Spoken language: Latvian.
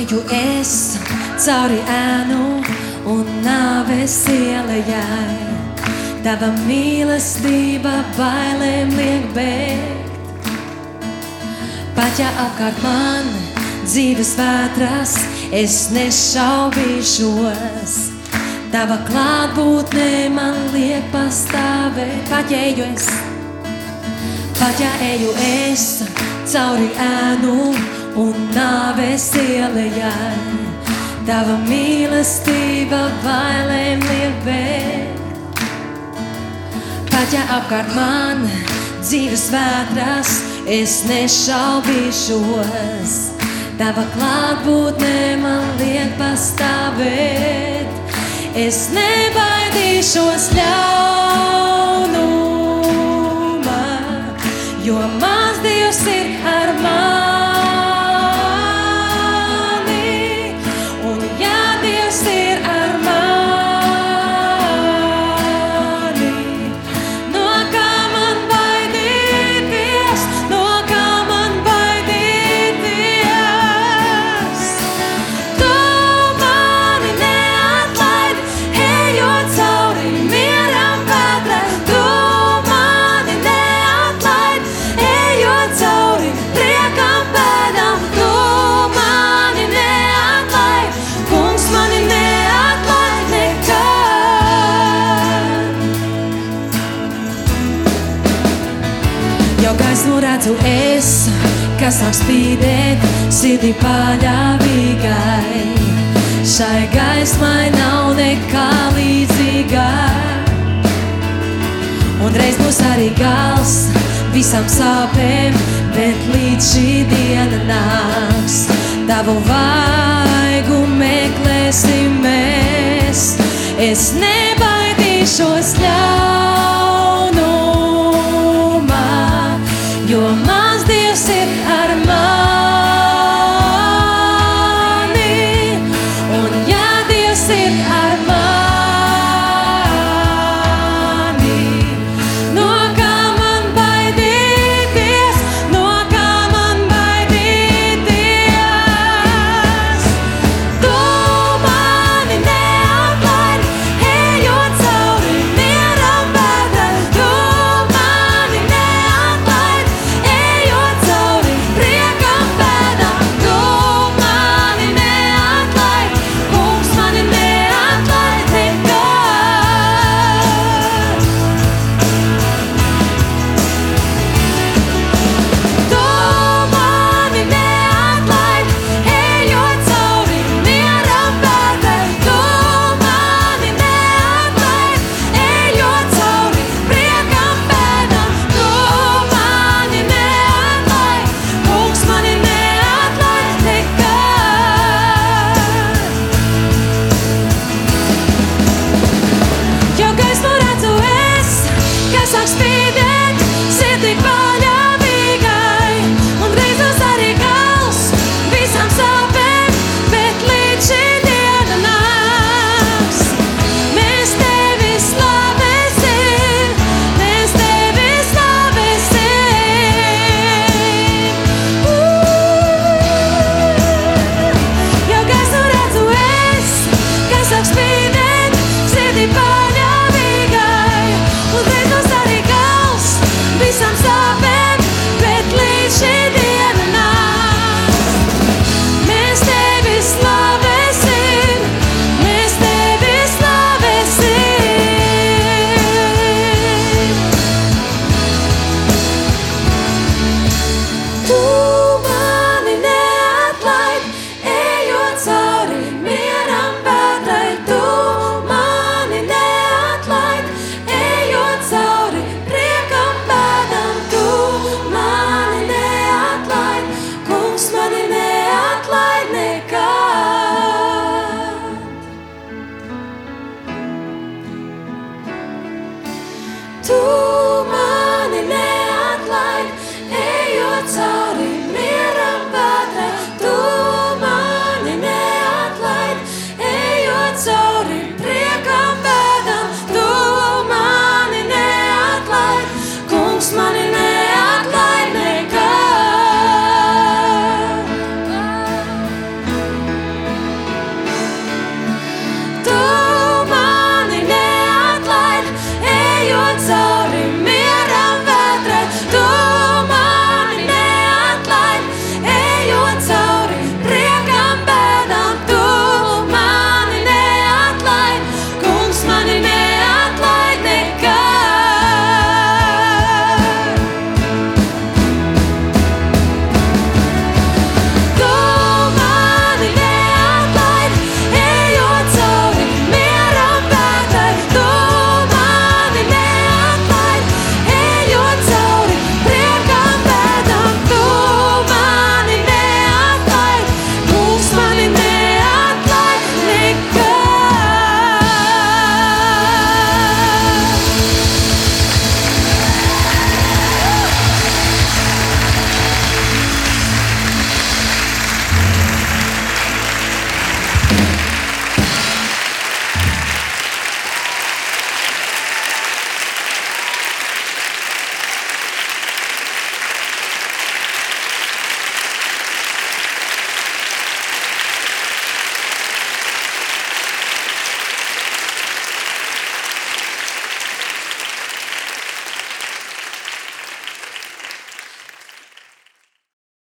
eju es cauri ēnu un nāves ielejai. Tava mīlestība bailēm liek bēgt. Pat ja apkārt man dzīves vētras, es nešaubīšos. Tava klātbūtne man liek pastāvēt. Pat ja eju es cauri ēnu un nāves ielejai. Tava mīlestība bailēm liek bēgt. Pat ja apkārt man dzīves vētras, es nešaubīšos. Tava klātbūtne man liek pastāvēt. Es nebaidīšos ļaunumā, jo mans Dievs ir ar mani. Un ja Dievs ir ar mani, no kā man baidīties, no kā man baidīties. Tu mani neatlaidi, ejot cauri mieram vētrai. Tu mani neatlaidi, ejot cauri priekam pēdām. Tu mani neatlaidi, kungs mani neatlaidi nekad. Jau gaismu redzu es, kas sāk spīdēt sirdī paļāvīgai. Šai gaismai nav nekā līdzīgā. Un reiz būs arī gals visam sāpēm, bet līdz šī diena nāks. Tavu vaigu meklēsim mēs. Es nebaidīšos ļaunumā, jo mans Dievs ir ar mani. Un ja Dievs ir ar mani, no kā man baidīties, no kā man baidīties. Tu mani neatlaidi, ejot cauri mieram vētrai. Tu mani neatlaidi, ejot cauri priekam pēdām. Tu mani neatlaidi, kungs mani neatlaidi nekad. Tu mani neatlaidi, ejot cauri mieram vētrai. Tu mani neatlaidi, ejot cauri priekam pēdām. Tu mani neatlaidi, kungs mani neatlaidi nekad. Jau gaismu redzu es, kas sāk spīdēt sirdī paļāvīgai. Un reiz būs arī gals visam sāpēm, bet līdz šī diena nāks. Mēs tevi slavēsim, mēs tevi slavēsim. Jau gaismu redzu es, kas sāk spīdēt